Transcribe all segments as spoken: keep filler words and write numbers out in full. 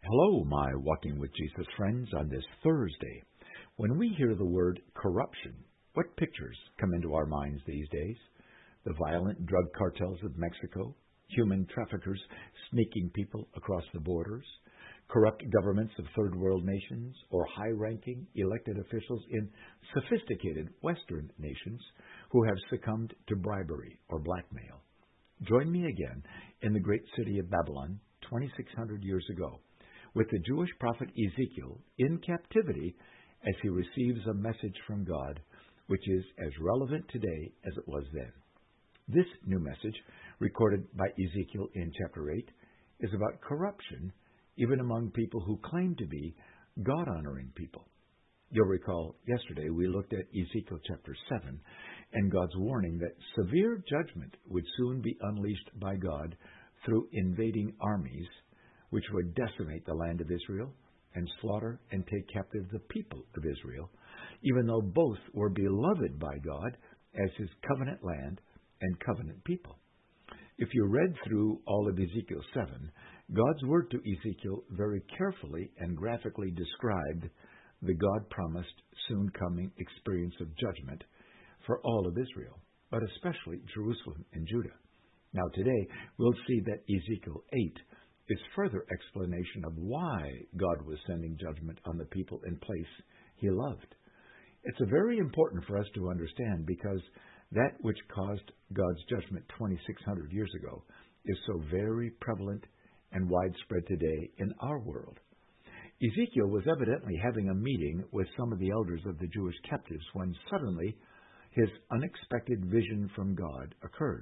Hello, my Walking with Jesus friends, on this Thursday. When we hear the word corruption, what pictures come into our minds these days? The violent drug cartels of Mexico, human traffickers sneaking people across the borders, corrupt governments of third world nations, or high-ranking elected officials in sophisticated Western nations who have succumbed to bribery or blackmail. Join me again in the great city of Babylon twenty-six hundred years ago, with the Jewish prophet Ezekiel in captivity as he receives a message from God, which is as relevant today as it was then. This new message, recorded by Ezekiel in chapter eight, is about corruption even among people who claim to be God-honoring people. You'll recall yesterday we looked at Ezekiel chapter seven and God's warning that severe judgment would soon be unleashed by God through invading armies, which would decimate the land of Israel and slaughter and take captive the people of Israel, even though both were beloved by God as his covenant land and covenant people. If you read through all of Ezekiel seven, God's word to Ezekiel very carefully and graphically described the God-promised soon-coming experience of judgment for all of Israel, but especially Jerusalem and Judah. Now today, we'll see that Ezekiel eight is further explanation of why God was sending judgment on the people in place he loved. It's very important for us to understand because that which caused God's judgment twenty-six hundred years ago is so very prevalent and widespread today in our world. Ezekiel was evidently having a meeting with some of the elders of the Jewish captives when suddenly his unexpected vision from God occurred.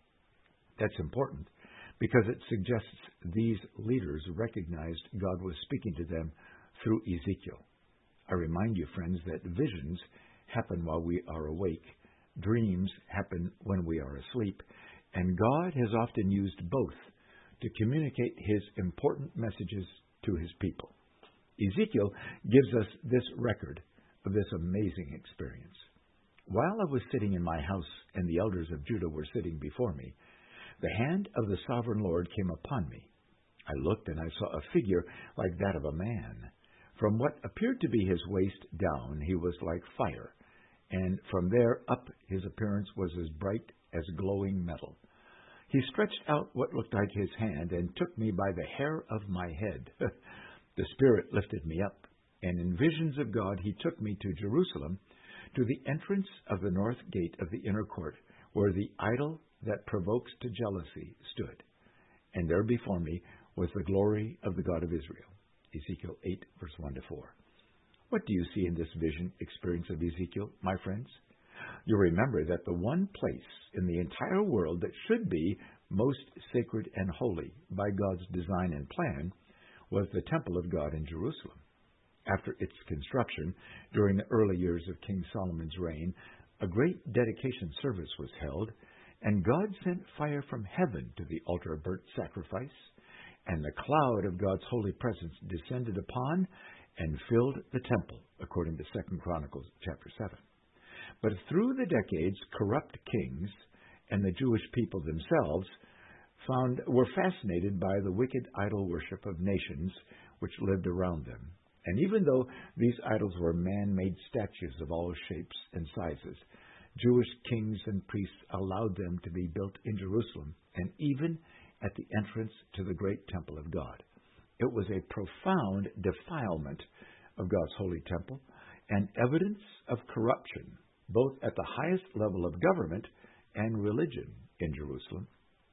That's important because it suggests these leaders recognized God was speaking to them through Ezekiel. I remind you, friends, that visions happen while we are awake, dreams happen when we are asleep, and God has often used both to communicate his important messages to his people. Ezekiel gives us this record of this amazing experience. While I was sitting in my house and the elders of Judah were sitting before me, the hand of the sovereign Lord came upon me. I looked and I saw a figure like that of a man. From what appeared to be his waist down, he was like fire, and from there up his appearance was as bright as glowing metal. He stretched out what looked like his hand and took me by the hair of my head. The Spirit lifted me up, and in visions of God he took me to Jerusalem, to the entrance of the north gate of the inner court, where the idol that provokes to jealousy stood. And there before me was the glory of the God of Israel. Ezekiel eight, verse one to four. What do you see in this vision experience of Ezekiel, my friends? You remember that the one place in the entire world that should be most sacred and holy by God's design and plan was the temple of God in Jerusalem. After its construction, during the early years of King Solomon's reign, a great dedication service was held, and God sent fire from heaven to the altar of burnt sacrifice, and the cloud of God's holy presence descended upon and filled the temple, according to Second Chronicles chapter seven. But through the decades, corrupt kings and the Jewish people themselves found were fascinated by the wicked idol worship of nations which lived around them. And even though these idols were man-made statues of all shapes and sizes, Jewish kings and priests allowed them to be built in Jerusalem and even at the entrance to the great temple of God. It was a profound defilement of God's holy temple and evidence of corruption, both at the highest level of government and religion in Jerusalem.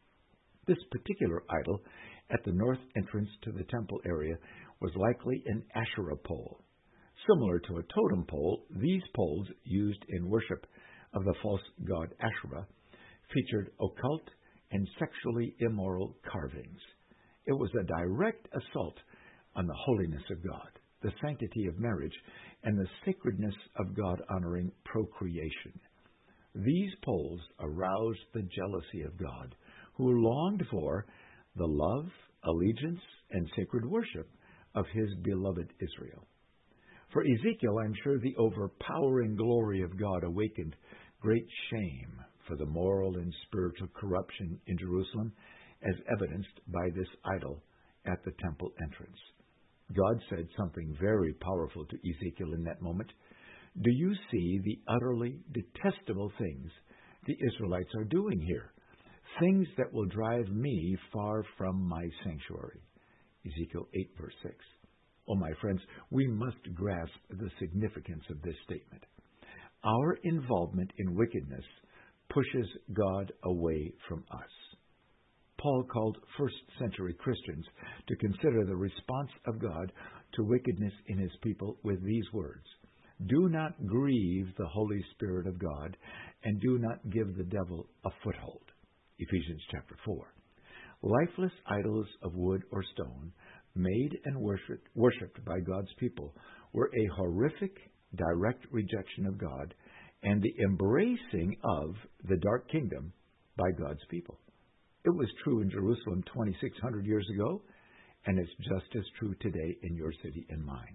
This particular idol at the north entrance to the temple area was likely an Asherah pole. Similar to a totem pole, these poles used in worship of the false god Asherah featured occult and sexually immoral carvings. It was a direct assault on the holiness of God, the sanctity of marriage, and the sacredness of God-honoring procreation. These poles aroused the jealousy of God, who longed for the love, allegiance, and sacred worship of his beloved Israel. For Ezekiel, I'm sure the overpowering glory of God awakened great shame for the moral and spiritual corruption in Jerusalem, as evidenced by this idol at the temple entrance. God said something very powerful to Ezekiel in that moment. Do you see the utterly detestable things the Israelites are doing here? Things that will drive me far from my sanctuary. Ezekiel eight, verse six. Oh, my friends, we must grasp the significance of this statement. Our involvement in wickedness pushes God away from us. Paul called first-century Christians to consider the response of God to wickedness in his people with these words: do not grieve the Holy Spirit of God, and do not give the devil a foothold. Ephesians chapter four. Lifeless idols of wood or stone, made and worshipped, worshipped by God's people, were a horrific, direct rejection of God and the embracing of the dark kingdom by God's people. It was true in Jerusalem twenty-six hundred years ago, and it's just as true today in your city and mine.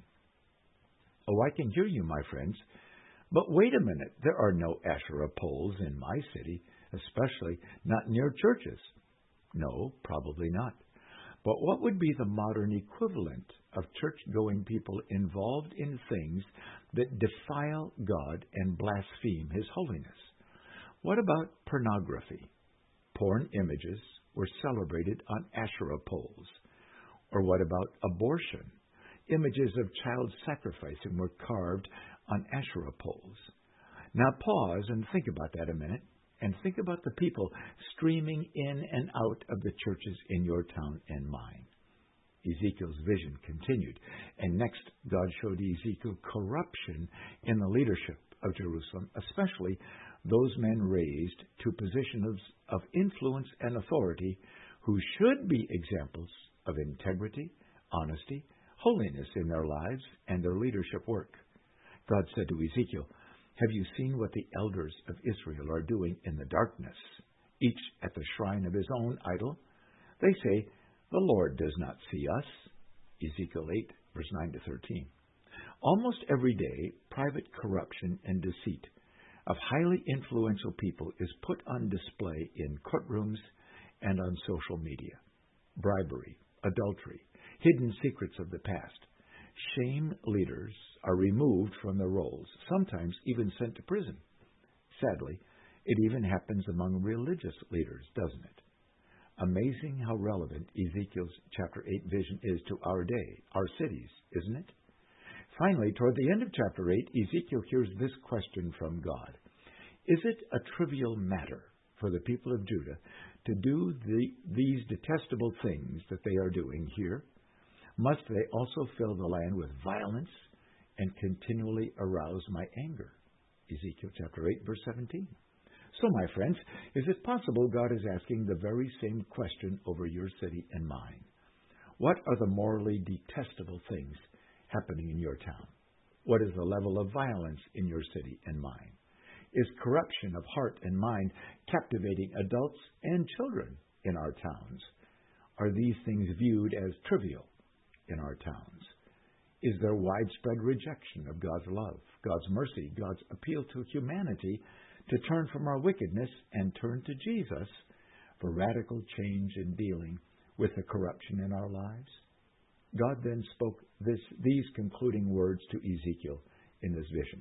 Oh, I can hear you, my friends, but wait a minute. There are no Asherah poles in my city, especially not near churches. No, probably not. But what would be the modern equivalent of church-going people involved in things that defile God and blaspheme His holiness? What about pornography? Porn images were celebrated on Asherah poles. Or what about abortion? Images of child sacrificing were carved on Asherah poles. Now pause and think about that a minute, and think about the people streaming in and out of the churches in your town and mine. Ezekiel's vision continued, and next God showed Ezekiel corruption in the leadership of Jerusalem, especially those men raised to positions of influence and authority who should be examples of integrity, honesty, holiness in their lives and their leadership work. God said to Ezekiel, have you seen what the elders of Israel are doing in the darkness, each at the shrine of his own idol? They say, the Lord does not see us. Ezekiel eight, verse nine to thirteen. Almost every day, private corruption and deceit of highly influential people is put on display in courtrooms and on social media. Bribery, adultery, hidden secrets of the past. Shame leaders are removed from their roles, sometimes even sent to prison. Sadly, it even happens among religious leaders, doesn't it? Amazing how relevant Ezekiel's chapter eight vision is to our day, our cities, isn't it? Finally, toward the end of chapter eight, Ezekiel hears this question from God. Is it a trivial matter for the people of Judah to do the, these detestable things that they are doing here? Must they also fill the land with violence and continually arouse my anger? Ezekiel chapter eight, verse seventeen. So, my friends, is it possible God is asking the very same question over your city and mine? What are the morally detestable things happening in your town? What is the level of violence in your city and mine? Is corruption of heart and mind captivating adults and children in our towns? Are these things viewed as trivial in our towns? Is there widespread rejection of God's love, God's mercy, God's appeal to humanity to turn from our wickedness and turn to Jesus for radical change in dealing with the corruption in our lives? God then spoke this, these concluding words to Ezekiel in this vision.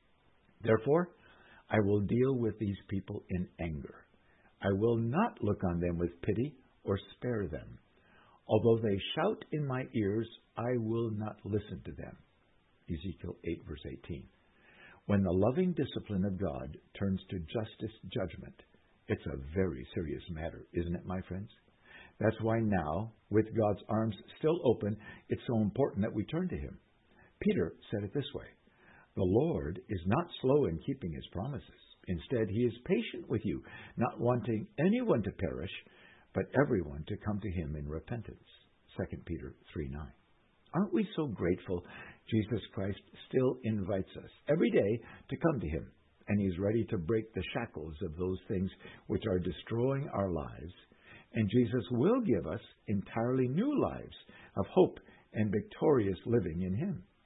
Therefore, I will deal with these people in anger. I will not look on them with pity or spare them. Although they shout in my ears, I will not listen to them. Ezekiel eight, verse eighteen. When the loving discipline of God turns to justice judgment, it's a very serious matter, isn't it, my friends? That's why now, with God's arms still open, it's so important that we turn to Him. Peter said it this way, the Lord is not slow in keeping His promises. Instead, He is patient with you, not wanting anyone to perish, but everyone to come to Him in repentance. Second Peter three nine. Aren't we so grateful Jesus Christ still invites us every day to come to Him, and He's ready to break the shackles of those things which are destroying our lives, and Jesus will give us entirely new lives of hope and victorious living in Him.